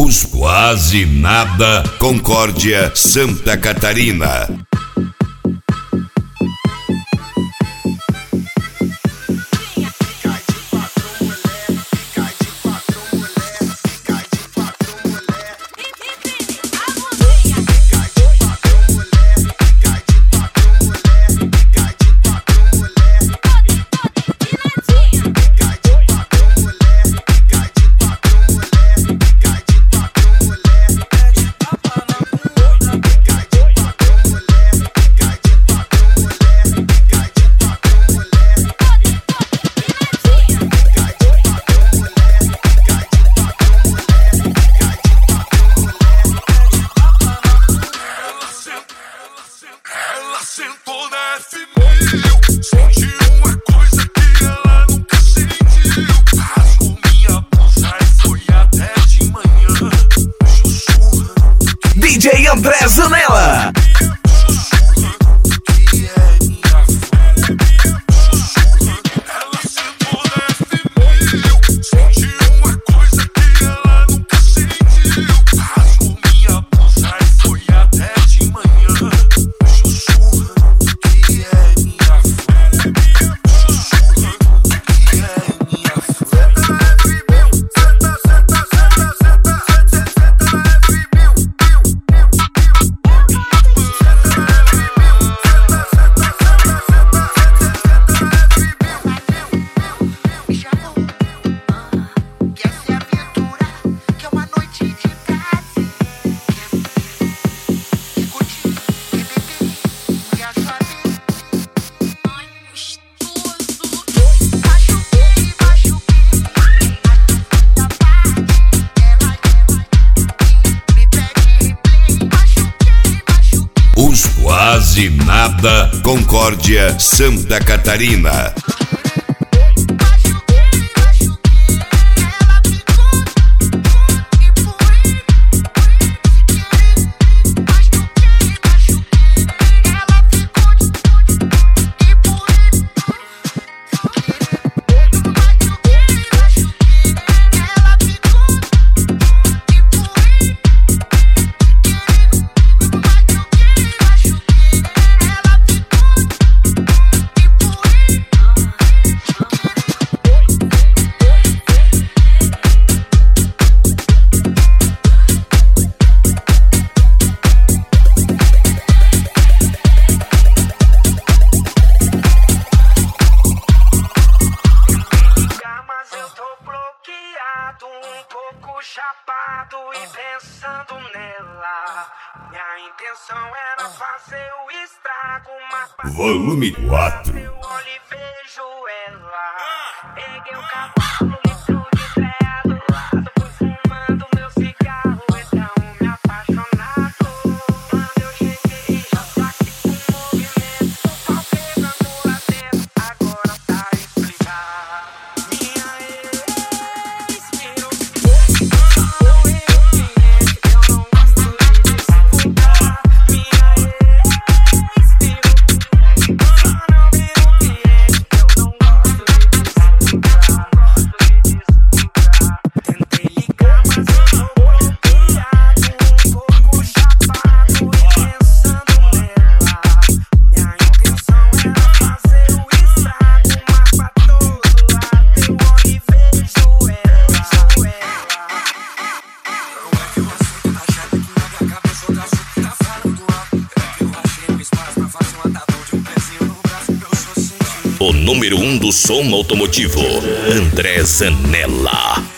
Os Quase Nada, Concórdia, Santa Catarina. Sentou na F1000, senti uma coisa que ela nunca sentiu. Rasgou minha blusa e foi até de manhã. Sussurrando DJ André Zanella. sussurrando que é minha fã. Sussurrando, ela sentou na F1000, senti uma coisa que ela nunca sentiu. Rasgou minha blusa e foi até de manhã. Os Quase Nada, Concórdia, Santa Catarina. Chapado e pensando nela, minha intenção era fazer o estrago, mas Volume 4. eu olho e vejo ela. Peguei o cavalo, litro de treado, fui fumando meu cigarro, então me apaixonado. Quando eu cheguei já tá aqui com movimento, tô pau pegando lá dentro, agora tá explicado. Minha ex virou O número 1 do som automotivo, André Zanella.